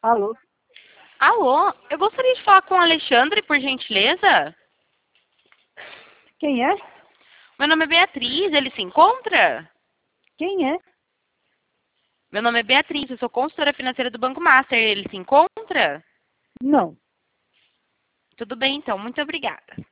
Alô? Alô, eu gostaria de falar com o Alexandre, por gentileza. Quem é? Meu nome é Beatriz, ele se encontra? Quem é? Meu nome é Beatriz, eu sou consultora financeira do Banco Master, ele se encontra? Não. Tudo bem, então, muito obrigada.